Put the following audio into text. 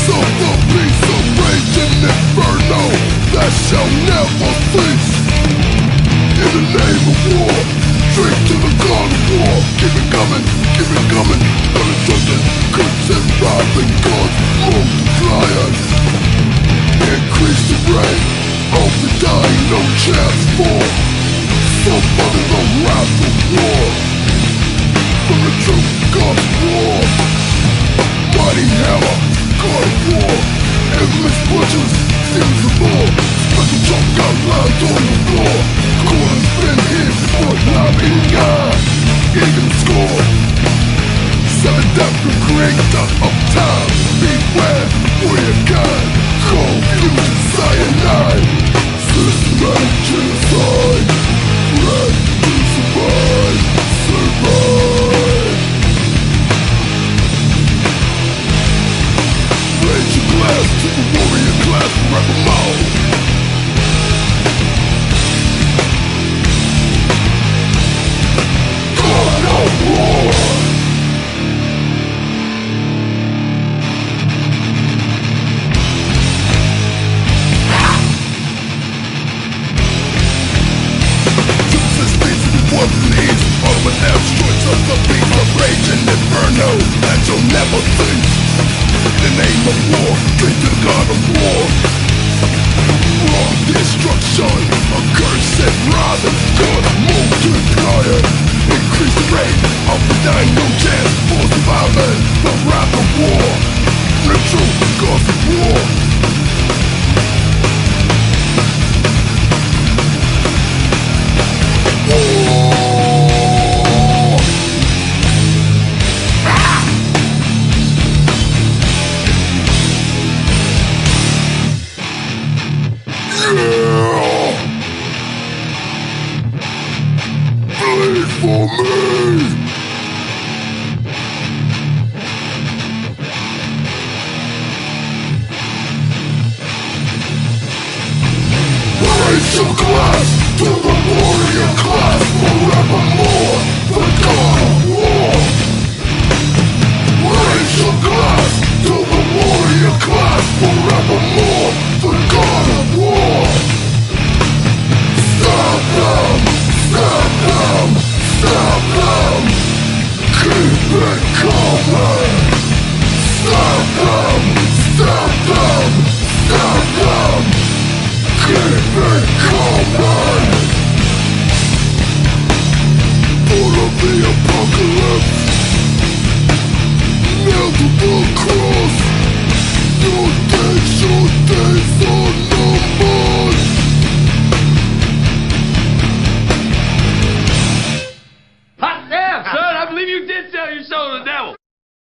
of the beast of raging inferno that shall never cease. In the name of war, drink to the god of war. Keep it coming, unobstructed. Curse and robbing gods, multipliers. Increase the rate of the dying, no chance for some under the wrath of war. From the true god of war, mighty hammer, god of war. Infamous butchers, steals the law. Special chalk outlines on the floor. Corners been hit, but not in God. Even score. Seven death to creator of time. Beware, we're God. Confusion, cyanide. Systematic genocide. Ready to survive. Survive. Raise your glass to the warrior class. Rebel mode. God of war. Of an asteroid of the beast of raging inferno that you'll never cease. In the name of war, drink to the god of war. Raw destruction, a curse and robbing god multiplier. Increase the rate of the dying, no chance for surviving the wrath of war. The true god of war. Bleed for me. Raise your glass to the warrior class forevermore. The god of war. Raise your glass